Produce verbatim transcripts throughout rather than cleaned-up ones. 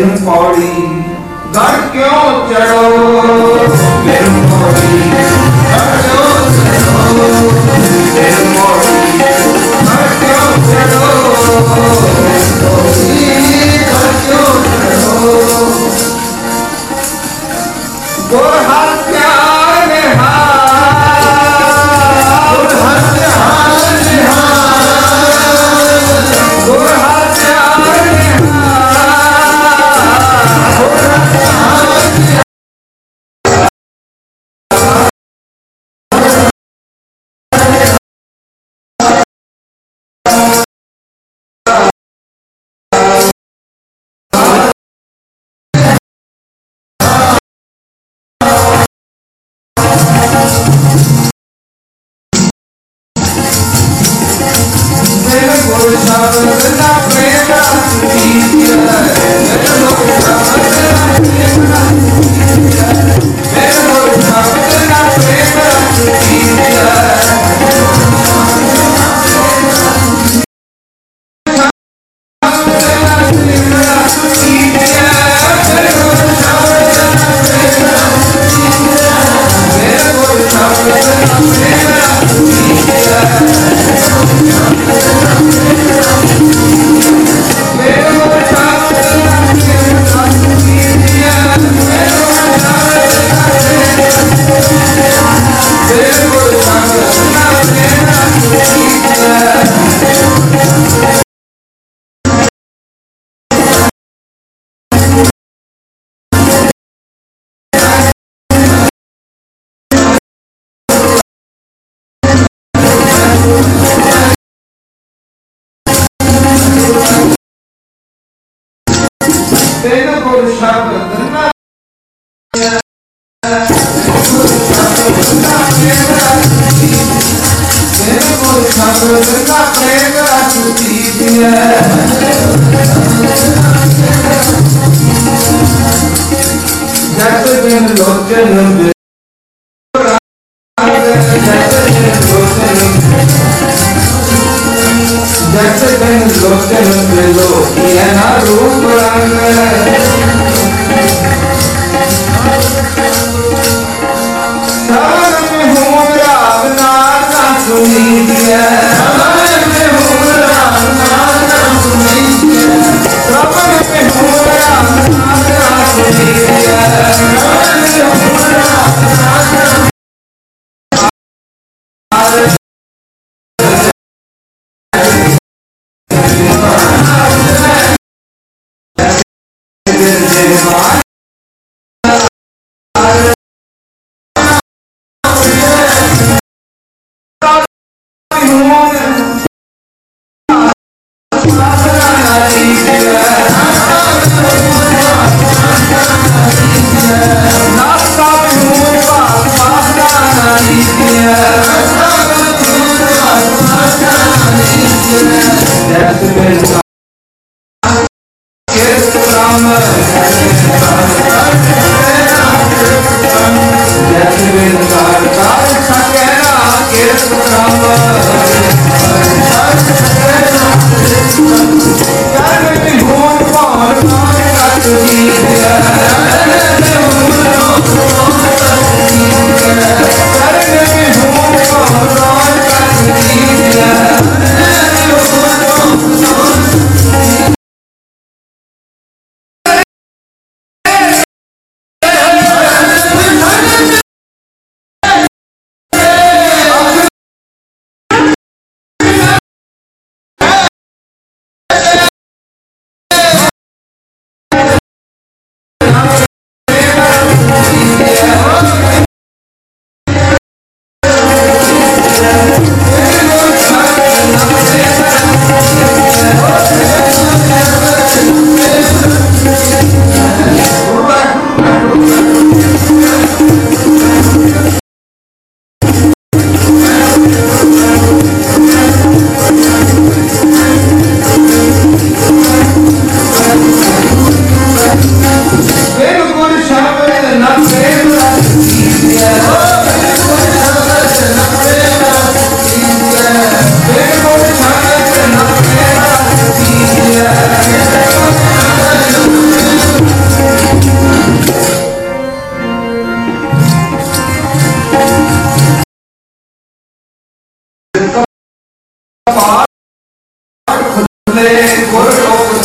पौड़ी घर क्यों चढ़ो फिर पौड़ी घर क्यों चढ़ो फिर पौड़ी घर क्यों चढ़ो पौड़ी घर क्यों चढ़ो गोर हत्या निहार गोर हत्या निहार गोर हत्या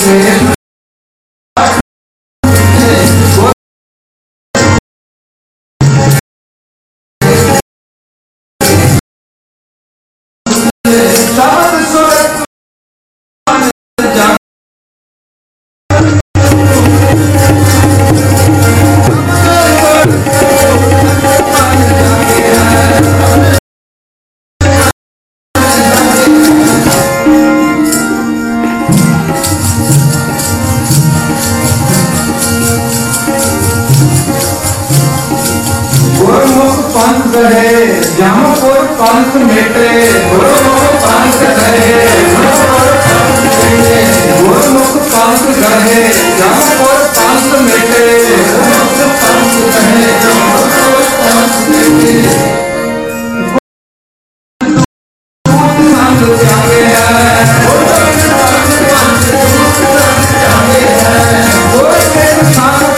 पंथ मेटे गुरुमुख पंथ रहे गुरुमुख पंथ रहे जमपुर पंथ मेटे गुरुमुख पंथ रहे जमपुर पंथ मेटे संत जागे है जागे है गुरु संत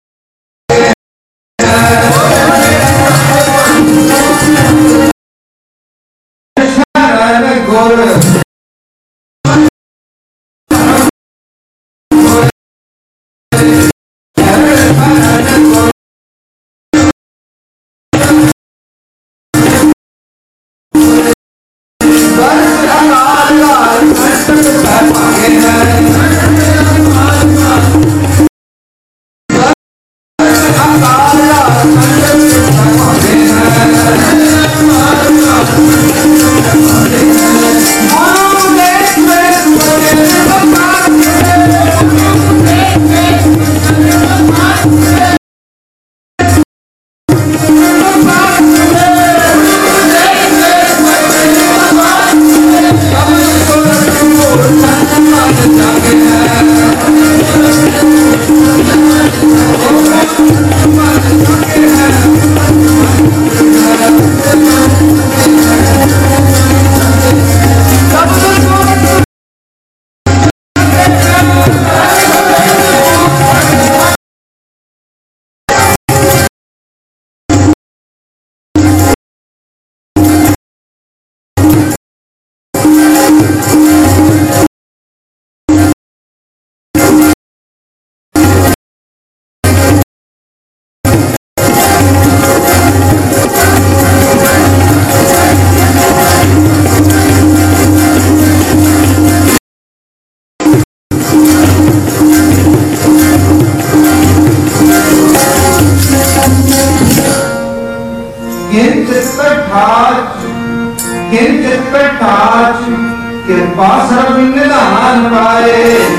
कृपा सर्व निधान पाए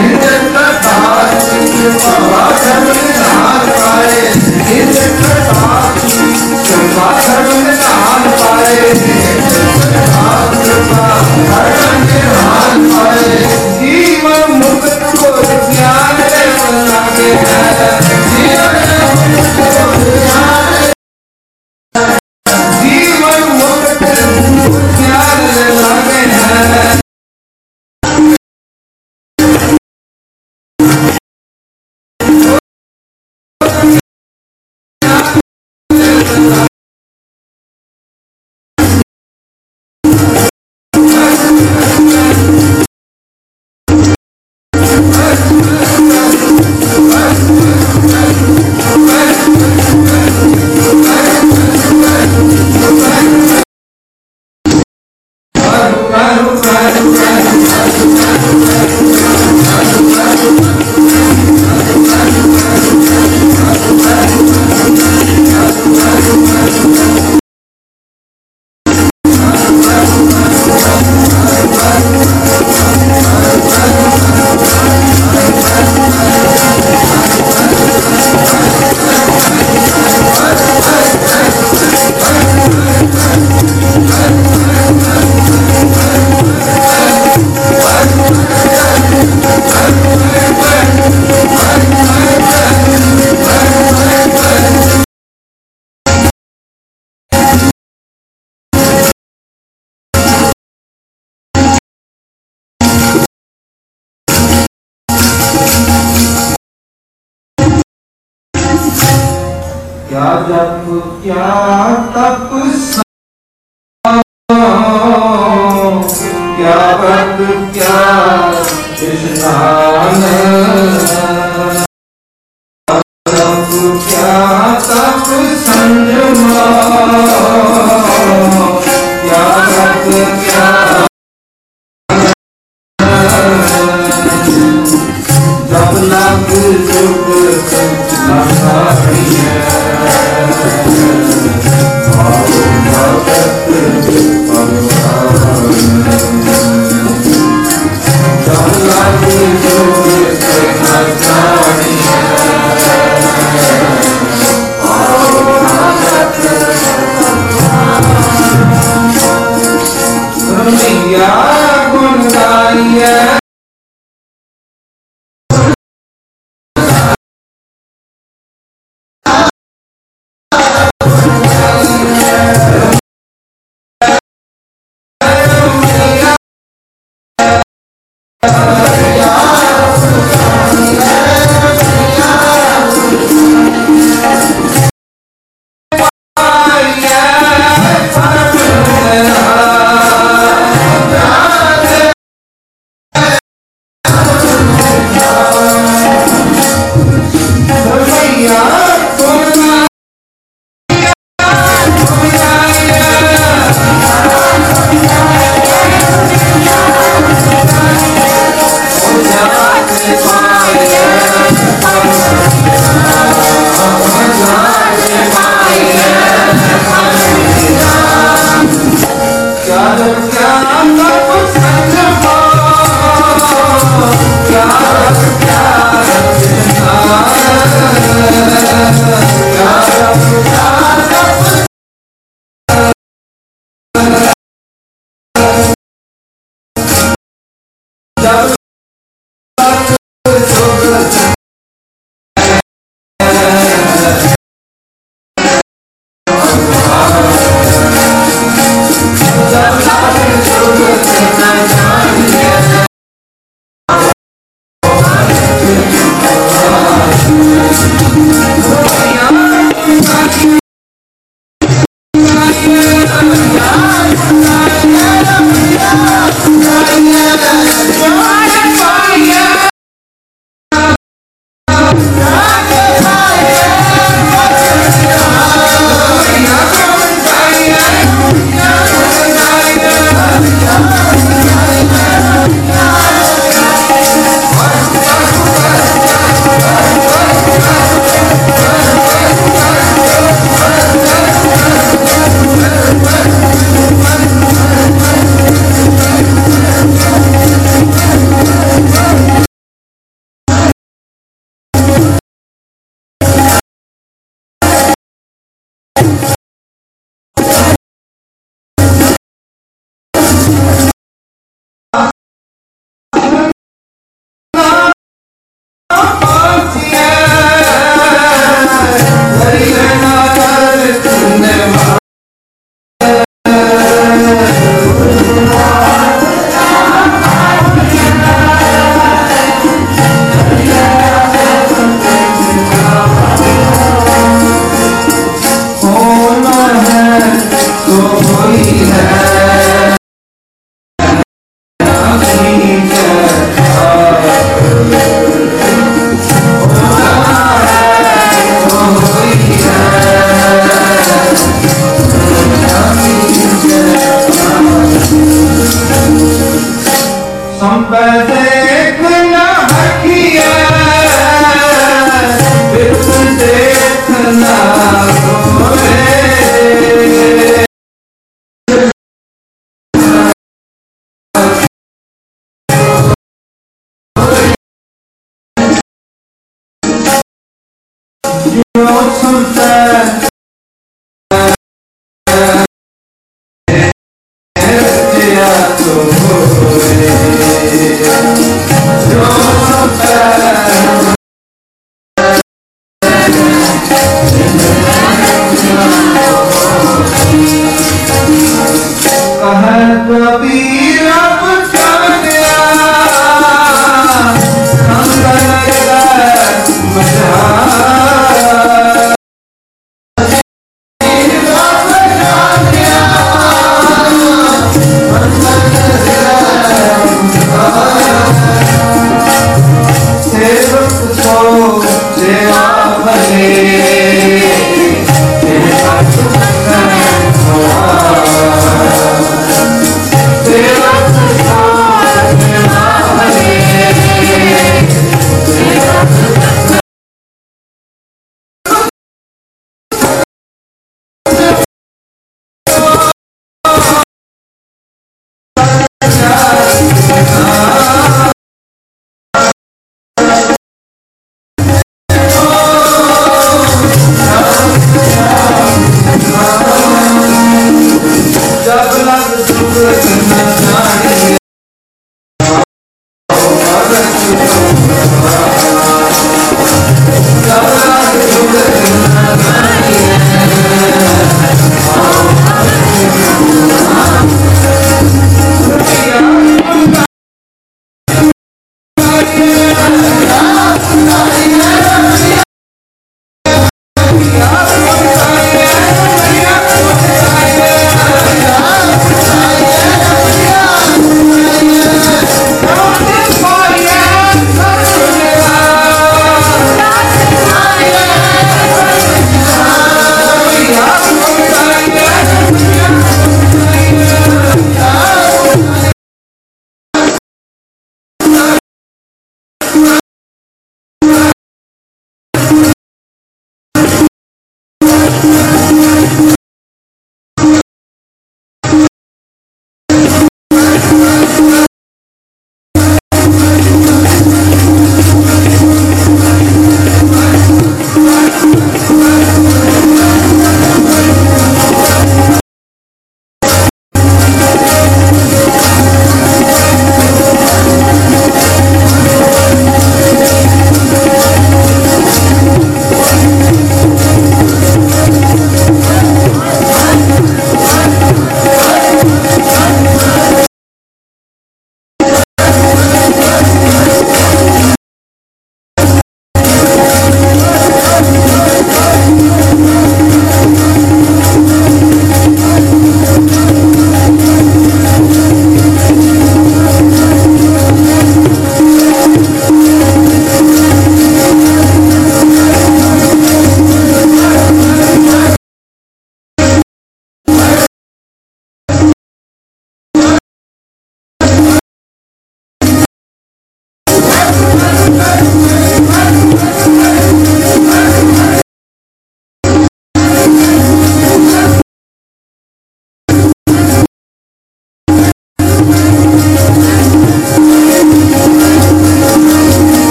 कृपा सर्व निधान पाए कृपा सर्व निधान पाए कृपा सर्व निधान पाए जीवन मुक्त को ज्ञान लागे जीवन मुक्त ज्ञान लागे है क्या जप क्या तप क्या क्या व्रत क्या स्नान, तप क्या तप संयमा, क्या व्रत क्या जब लग जुग लगाइए, आओ भगत भगवान, जब लग जुग लगाइए, आओ भगत भगवान। मैया गुण गाइए,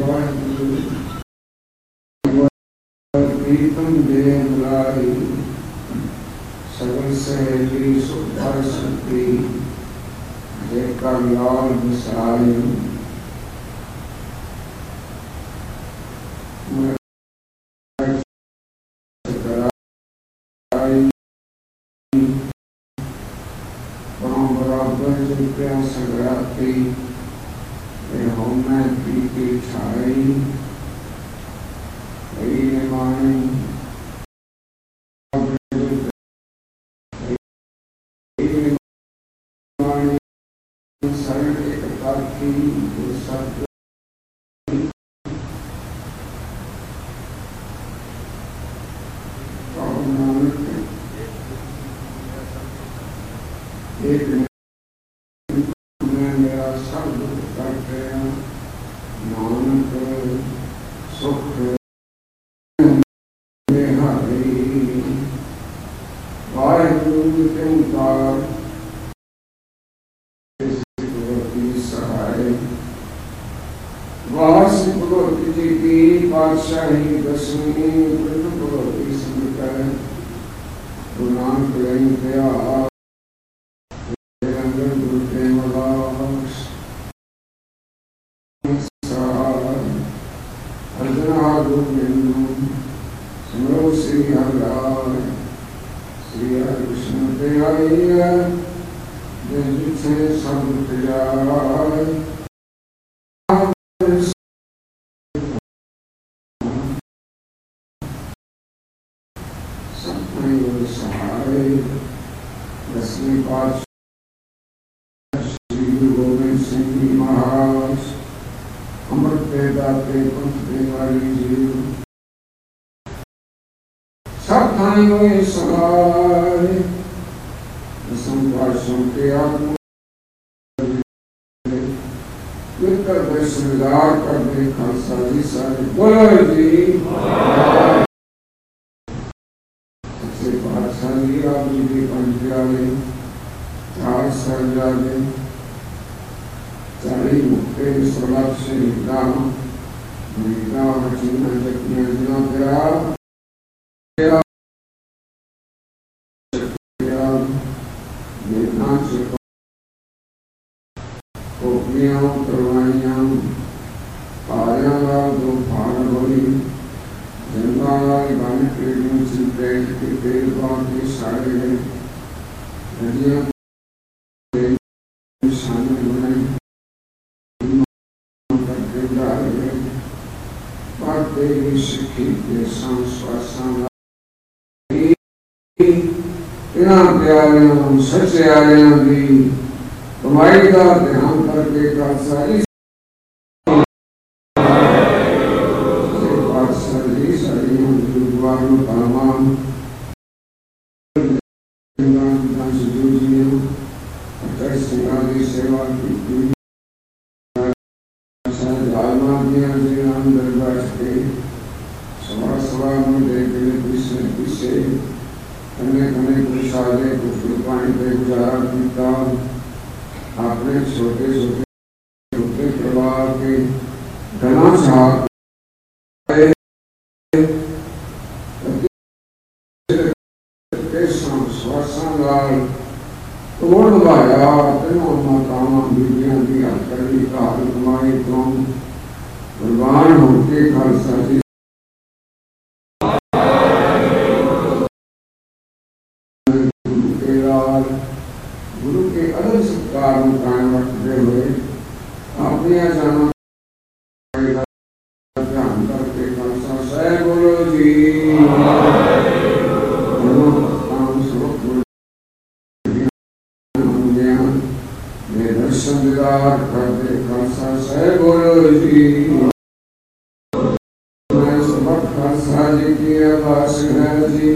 प्रीतम दे बुलाई सगल सहेली सुखर शक्ति जेकर लाल बसाई संग्राती होम प्रीति छाई मानी शरण एकता की सत्य एक मेरा सब कर गया नानक सुख वाहिगुरु के उतार सहाय वास भगवती जी की पातशाही दसवीं भगवती संकर गुरु नानक दया गुरु प्रेमदास अर्जना गोविंद सुनो श्री हरिराय श्री हरि कृष्ण दयाल जिसे सब त्याग सत्य सहाय दसवीं पातशाही गोविंद सिंह जी महाराज अमृत दाते पंथ देवारी जी सब थाई सहाय संपार्षण के आत्मा मिलकर दर्शनदार कर दे खालसा जी सारे बोलो जी सबसे पातशाह जी आप जी के पंचाले चार सरजाले चारी मुक्ते सलाब से निकाल निकाल चिन्ह जगन्य जिला तेरा तेरा तेरा देखना चाहिए कोपियाँ करवाइयाँ पारियाँ लाल दो भार होली जनता लाल गाने के लिए चिंते के तेल बाकी सारे हैं नदियाँ शामिल बनाई देवी सिखी के सांस्वासन इना प्यारियों सच्चे आलियां दी कमाई का ध्यान करके खालसा जी पातशाह जी सारियों गुरुद्वारों पामान सजूजियों अटर सिंगारी सेवा की अंदर बैठ के सवा सवा में देखने पीछे पीछे कने कने कुछ आगे कुछ पानी पे गुजारा किया आपने छोटे छोटे छोटे प्रवाह के घना छाप के श्वासन लाल तोड़ लगाया तीनों माताओं बीबियां की हथकड़ी का कमाई तुम भगवान होके खालसा जी गुरु के लाल गुरु के अलग सत्कार में कायम रखते हुए आपने जाना ध्यान करके खालसा सह बोलो जी दर्शन दीदार करते खालसा सह बोलो जी खालसा जी की आवाज है जी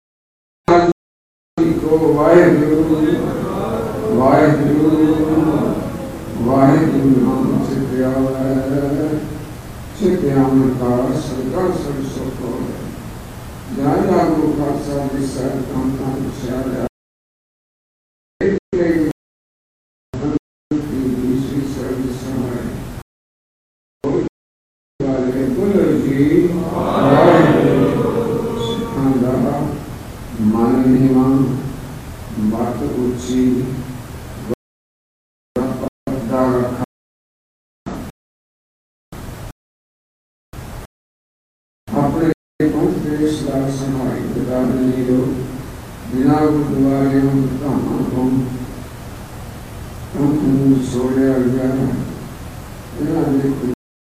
को वाहिगुरु वाहिगुरु वाहिगुरु नाम से प्यार है से प्यार का सरकार सब सुख हो जय लागू खालसा जी सर काम काम से नीवा बात ऊंची पत्ता रखा अपने पंथ देश का संभाई बता लो बिना गुरुद्वारे हम कहाँ हम हम छोड़े गया बिना देखो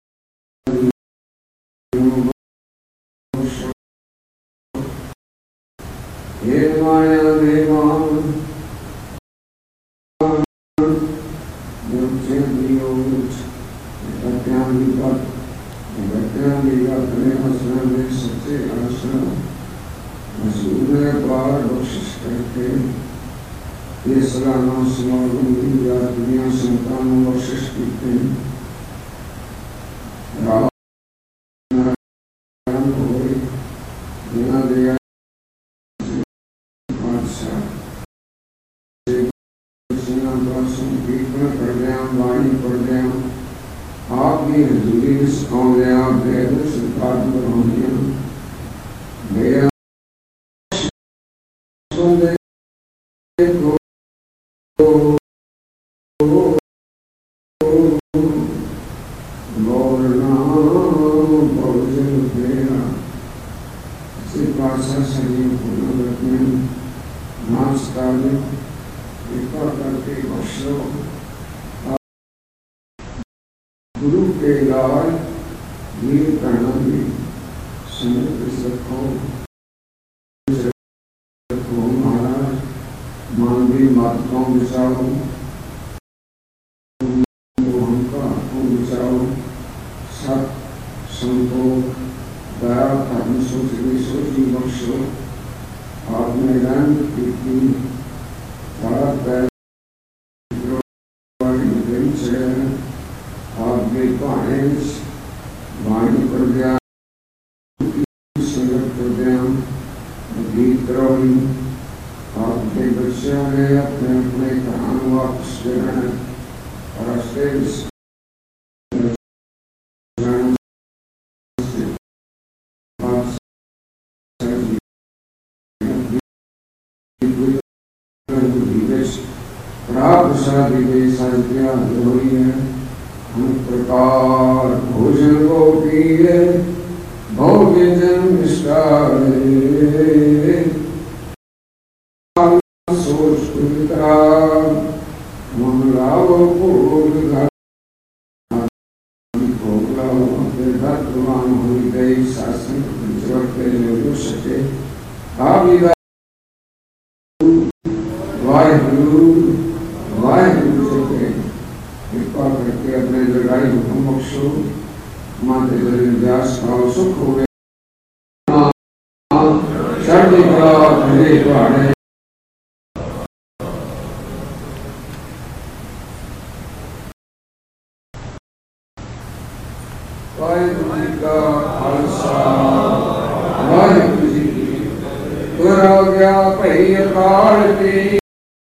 हे माया देवान मुझे दियो बत्यान की बात बत्यान की बात में आश्रम में सच्चे आश्रम मसूरे पार बख्शिश करके ये सलाना समागम दुनिया दुनिया संतान बख्शिश करते हैं राम होए बिना दिया आपकी हजूरी सिखाने आप सरकार बनाने मेरा बोलना भोजन मेरा भाषा सही रखने नाचता कृपा करके बख्शो गुरु के लाल वीर प्रणामी संगत रखो रखो महाराज मानवी माताओं बचाओ मोहनका को बचाओ सत संतोष दया धर्म सोच सोची बख्शो आपने रंग कीर्ति भारत आपके पाएंस वाणी प्रज्ञा संगत प्रज्ञा गीत रवि आपके बच्चों ने अपने अपने कहान वापस लेना और शादी में शादियां हुई है हम प्रकार भोजन को किए भोग्य जन्म सोच कुलता मंगलाव भगवान हो गई शासन हो सके वाहिगुरु वाहिगुरु से कृपा करके अपने लड़ाई हुक्म बख्शो माते व्यास का सुख हो गया चढ़ी का भले पहाड़े वाहिगुरु जी का खालसा वाहिगुरु जी की गुरु गया भई अकाल की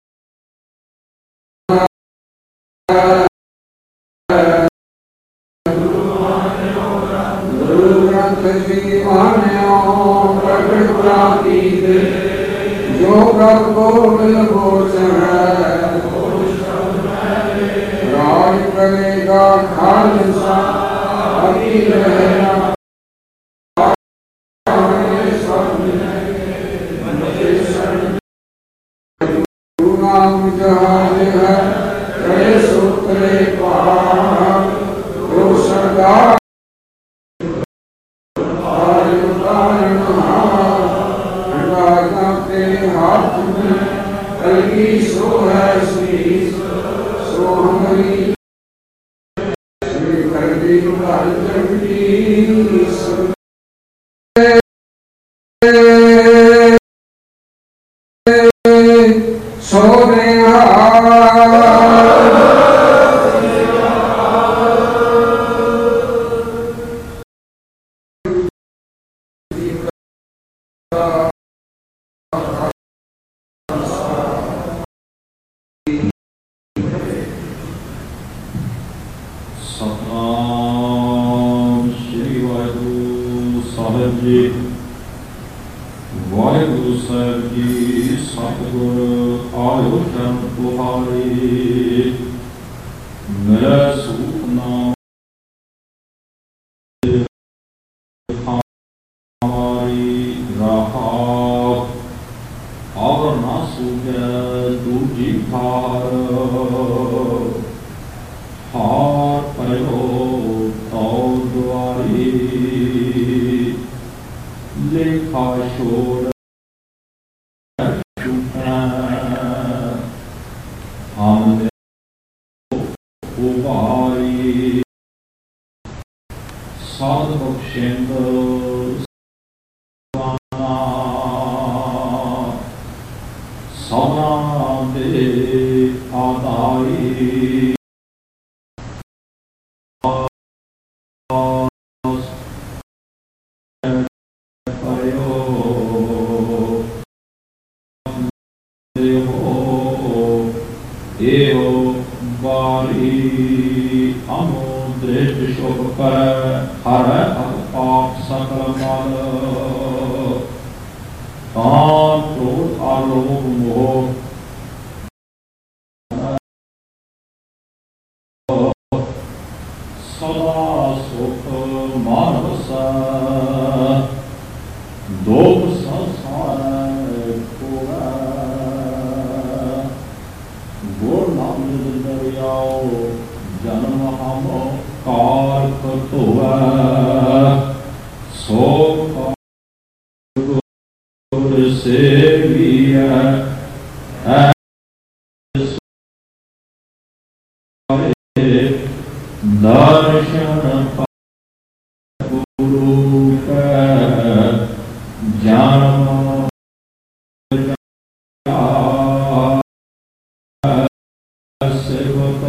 जो कर गोविल भूषण राज करेगा खालसा अखिल नाम जहाज है करे सूत्रे पहाड़ जो सरदार हाथ में कलगी सो है श्री सो हमारी श्री करदी जगती सो रे सतनाम श्री वाहिगुरु साहिब जी वाहिगुरु साहिब जी ਆਇਓ ਸ਼ਰਨ ਤੁਹਾਰੇ ਮੇਰਾ ਸੂਖ ਨਾਮ ਹਮਾਰੀ ਰਾਹ ਔਰ ਨਾ ਸੂਝੈ ਦੂਜੀ ਭਾਰ ਹਾਰ ਪਇਓ ਤਉ ਦੁਆਰੀ ਲੇਖਾ ਛੋੜ ਹਮ ਉਭਾਰੀ ਸਾਧ ਬਖਸ਼ਿੰਦ ਸਭਨਾ ਦੇ ਆਧਾਰੀ ਇਹੋ ਬਾਰੀ ਅਮੋ ਦ੍ਰਿਸ਼ ਸ਼ੁਭ ਕਰ ਹਰ ਪਾਪ ਸਕਲ ਮਲ ਤਾਂ ਕ੍ਰੋਧ ਆਲੋਭ ਮੋਹ ਸਦਾ ਸੁਖ ਮਨ ਵਸੈ ਦੁਖ ਸੰਸਾਰ ਕੋਰਾ ਗੁਰ ਨਾਮ ਨਿਦ ਦਰਿਆਓ ਜਨਮ ਹਮ ਕਾਲ ਧੋਵੈ ਸੋ ਗੁਰ ਸੇਵੀਐ ਦਰਸ਼ਨ ਗੁਰੂ ਕੈ ਜਨਮ ਸੇਵਕ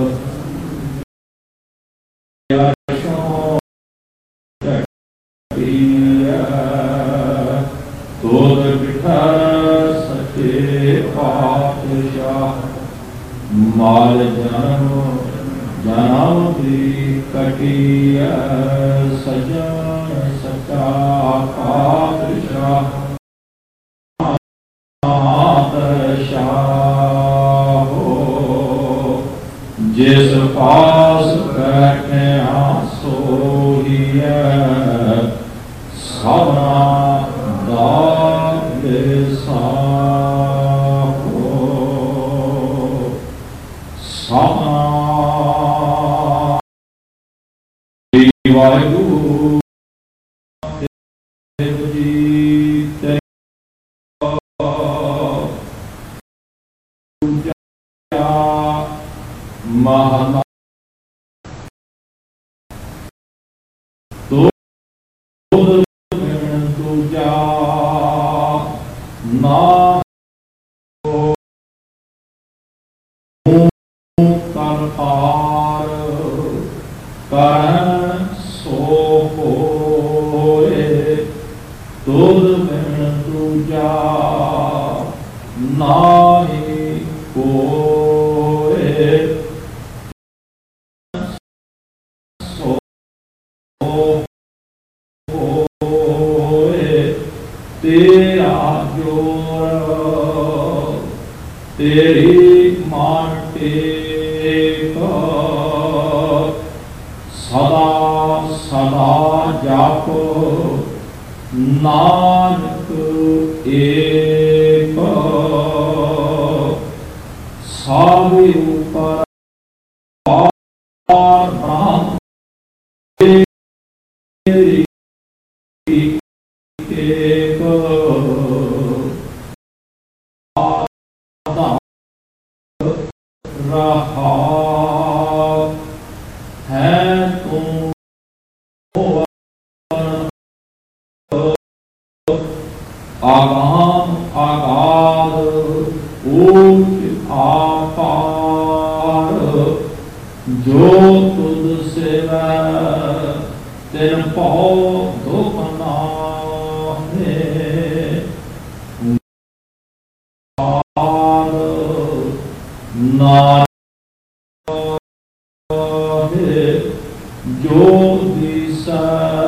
ਤੋਦ ਬਿਠਾ ਸੱਚੇ ਪਾਤਸ਼ਾਹ ਮਾਲ ਜਨਮ ਜਨਮ ਦੀ ਕਟਿਆ ਸਜਣ ਸੱਚਾ ਪਾਤਸ਼ਾਹ ਪਾਤਸ਼ਾਹ ਜਿਸ ਪਾਸ ਬੈਠਿਆ ਸੋਹੀਐ ਸਭਨਾ ਦਾ ਦੇਸਾਹੋ ਸਭਨਾ ਵਾਹਿਗੁਰੂ ਦੇਵ ਜੀ ਤੇ ਮਹਾਨਾ ਤੋਦ ਦੂਜਾ ਨਾ ਕਰ ਪਾਰ ਕਰਨ ਸੋ ਹੋਏ ਤੋਦ ਬਿਨ ਦੂਜਾ ਨਾਹੀ ਕੋਏ ਸੋ ਹੋਏ ਤੇਰਾ ਜੋਰ ਤੇਰੀ ਮਾਨ ਟੇਕ ਸਦਾ ਸਦਾ ਜਪ ਨਾਨਕ ਏਕ ਸਭ ਉਪਰ ਪਾਰ ਬ੍ਰਹਮ ਤੇਰੀ ਏਕ ਰਹਾ ਹੈ ਤੂੰ ਆਗਾਮ ਆਗਾਦ ਊਚ ਆਪਾਰ ਜੋ ਤੁਧ ਸੇਵੈ ਤਿਨ ਭਉ ਦੁਖ ਨਾਹੇ ਨਾਨਕ ਜੋ ਦਿਸੈ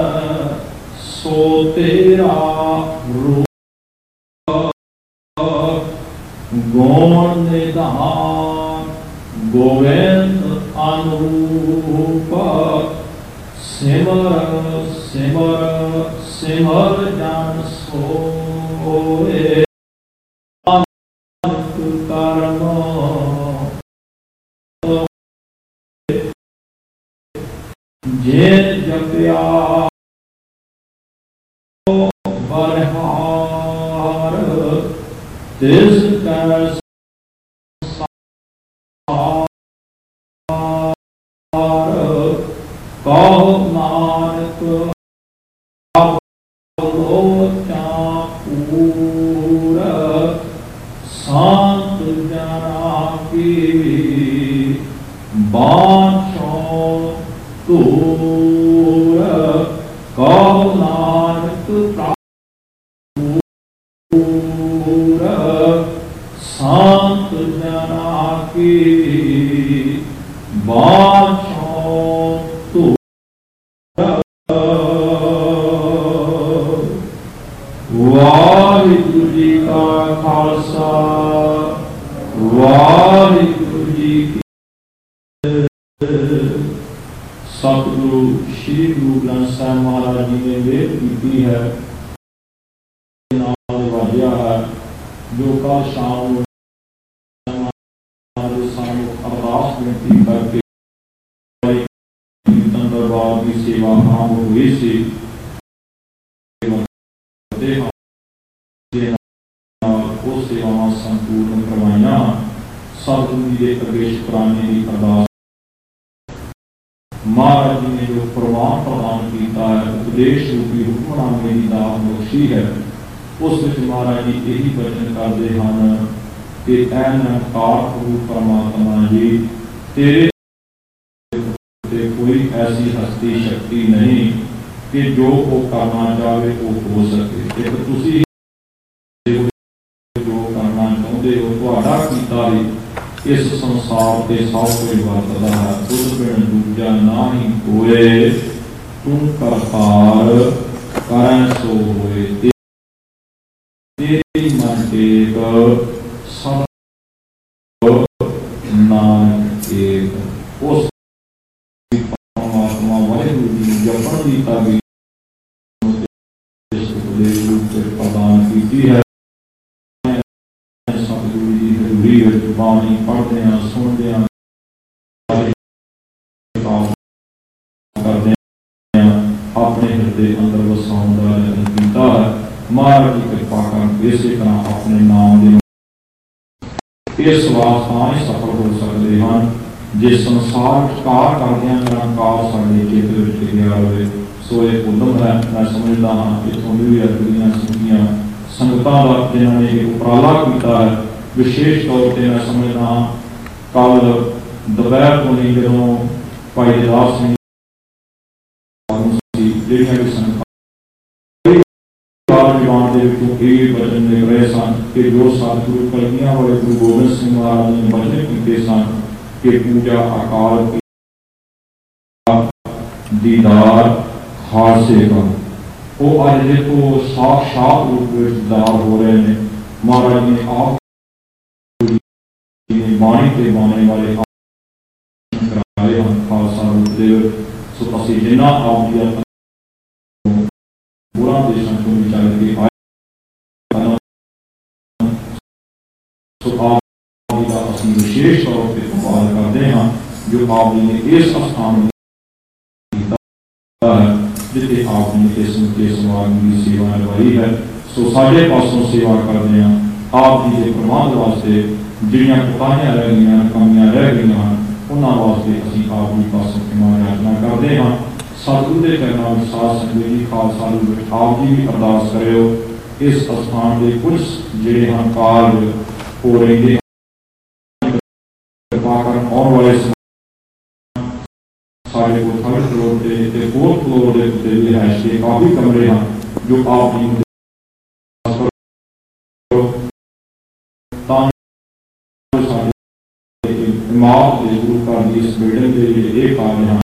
ਸੋ ਤੇਰਾ ਰੂਪ ਗੋਣ निधान गोविंद अनूप सिमर सिमर सिमर जन सोए कर्म जे जपया बरहार तिस कर कहो नानक पूर संत जना की बाँछों तूर कहो नानक पूर संत जना की बाँछों तूर। वाहिगुरु जी का खालसा वाहिगुरु जी की सतगुरु श्री गुरु ग्रंथ साहिब महाराज जी ने वेद की है वाजिया है जो का शाम अरदास विनती करके कीर्तन दरबार की सेवा काम हुई सी सेवावां संपूर्ण करवाइया सतगुरु जी के अगे शुकराने की अरदास। महाराज जी ने जो प्रमाण प्रदान किया है उपदेश रूपी हुक्मनामे की दात बख्शी है उस विच महाराज जी यही वचन करते हैं कि ऐ निरंकार गुरु परमात्मा जी तेरे कोई ऐसी हस्ती शक्ति नहीं कि जो वो करना चाहे वो हो सके। एक तुसी जो करना चाहते हो तुहाडा कीता इस संसार के सब कोई वरतदा है तुझ बिन दूजा ना ही कोए तू करतार करैं सो होए तेरी मन टेक सब नानक एक। उस परमात्मा वाहिगुरु जी जपन की ताबीर प्रदान की है। सतगुरु जी हजूरी विच बाणी पढ़ते हैं सुनते हैं करते हैं अपने हृदय अंदर वसाउण दा यतन कीता है। महाराज जी कृपा कर इस तरह अपने नाम दे इस वास्ता ही सफल हो सकते हैं जे संसार कार करदियां निरंकार साडे चित्त विच टिकिया होवे। सो एक उद्यम है मैं समझदा हाँ इत्थों भी अगलियां सुनियां संगतां दा जिन्हां ने उपराला किया है विशेष तौर पर मैं समझदा हाँ कल दोपहर को नहीं जदों भाई दास सिंह ਜਿਹੜੀਆਂ ਵੀ ਸੰਗਤਾਂ ਜਵਾਨ ਦੇ ਵਿੱਚੋਂ ਇਹ ਵਚਨ ਨਿਕਲ ਰਹੇ ਸਨ ਕਿ ਜੋ ਸਤਿਗੁਰੂ ਕਲਗੀਆਂ ਵਾਲੇ ਗੁਰੂ ਗੋਬਿੰਦ ਸਿੰਘ ਮਹਾਰਾਜ ਨੇ ਵਚਨ ਕੀਤੇ ਸਨ ਕਿ ਪੂਜਾ ਅਕਾਲ ਦੀਦਾਰ ਖਾਲਸੇ ਦਾ ਉਹ ਅੱਜ ਦੇਖੋ ਸਾਖਸ਼ਾਤ ਰੂਪ ਵਿੱਚ ਦੀਦਾਰ ਹੋ ਰਹੇ ਨੇ। ਮਹਾਰਾਜ ਨੇ ਆਪ ਬਾਣੀ ਤੇ ਬਾਣੇ ਵਾਲੇ ਕਰਾਏ ਹਨ ਖਾਲਸਾ ਰੂਪ ਦੇ। ਸੋ ਅਸੀਂ ਜਿੰਨਾ ਆਪ ਦੀ बुरा देशों को विचार के आए तो आप विशेष तौर पर सवाल करते हैं जो आपने इस स्थान में जिसे आपने किस्म के समाज की सेवा निभाई है। सो साढ़े पासों सेवा करते हैं आप जी के प्रमाण वास्ते जिन्हें कोताहियां रह गई कमियां रह गई उन्होंने वास्ते असीं आप जी पासों क्षमा याचना करते हैं। सतगुरु के चरणों में साथ संगत जी खालसा आप जी भी अरदास करो इस स्थान के कुछ जिहड़े हैं कार्य हो रहे हैं आने वाले साढ़े को थर्ड फ्लोर के फोर्थ फ्लोर के उत्ते रिहायश के काफ़ी कमरे हैं जो आप जी इमारत गुरु घर की इस बिल्डिंग के लिए एक कार्य हैं